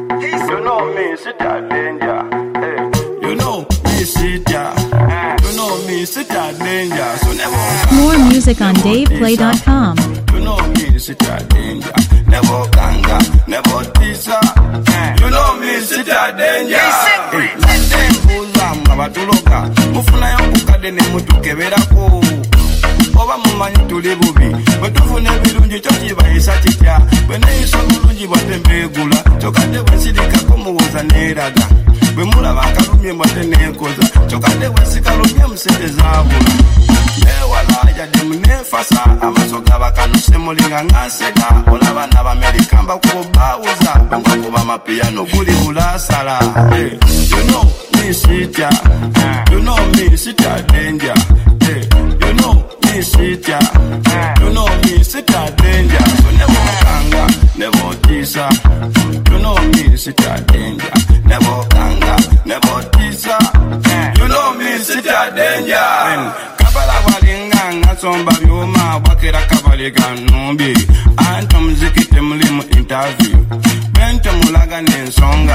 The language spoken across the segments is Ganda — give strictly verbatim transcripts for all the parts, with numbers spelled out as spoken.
You know me, sit a danger. Hey. You know me, sit ya. You know me, sit a danger. So never. More music on dave play dot com. You know me, sit a danger. Never ganga, never tisa. You know me, sit a danger. Hey. Let them pull up, mabatuloka. Mufuna yangu kadene mutukeberako. Oba mumanyi tuli bubi bwetufuna ebirungi kyo kibayisa kitya bwe neeyisa omulungi bwadde mbeegula kyokadde bwe nsirikako muwoza neeraga bwe mulaba akalumye bwadde neekoza kyokadde bwe sikalumye musente zaabula neewala yadde muneefasa amaaso gabakanuse mulinga nganseka olaba n'abamerika mbakubaawuza bangakuba mapiyano guli bulasala. Hey, you know me sitya, you know me sitya danger. Hey, you know me sitya, you know me sitya danger. So never ganga, never tisa. You know me sitya danger. Never ganga, never tisa. You know me sitya danger. Kabala walinga ngasomba byuma wakera kabale ganumbi. Anto muziki temulimu interview. Bento mulaga nensonga.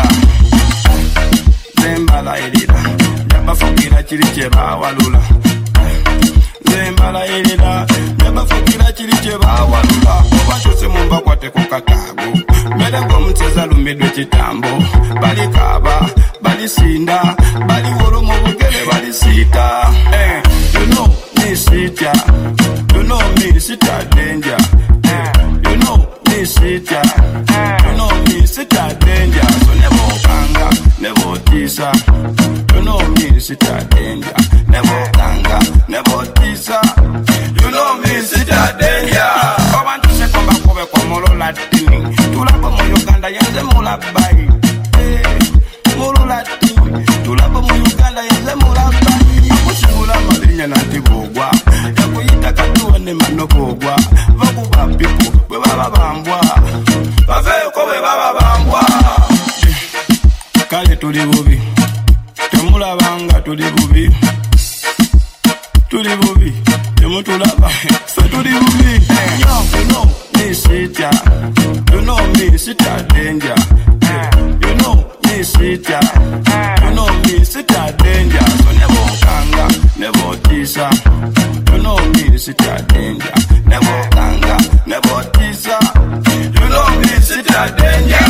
Zembala irira, jabafukira kiri kye bawalula. Zembala irira, jabafukira kiri kye bawalula. Obashose mumba kwate ku kakago. Mbere ng'omutseza lumidwe kitambo. Bali kaba, bali sinda, bali wolo mu bugere bali sita. Eh, you know me sitya, you know me sitya danger. Eh, you know me sitya, you know me sitya danger. So never ganga, never tisa. You know me sitya danger. Never ganga, never tisa. You know me sitya danger. Abantu se komba kobe kwa molo latini. Tulapa mu Uganda yenze mulabai. Eh, molo latini. Tulapa mu Uganda yenze mulabai. Akusibula malinya nantibogwa. Yakuyita katuwa ne manokogwa. Vakuba pipo bwe baba bambwa. Baveko bwe baba bambwa. Kale tuli bubi. Temulabanga tuli bubi. Tuli bubi. Temutulaba. Fe tuli bubi. Yo, you know me sitya. You know me sitya danger. You know me sitya. You know me sitya danger. So never ganga, never tisa. You know me sitya danger. Never ganga, never tisa. You know me sitya danger.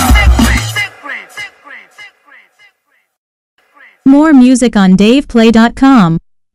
More music on dave play dot com.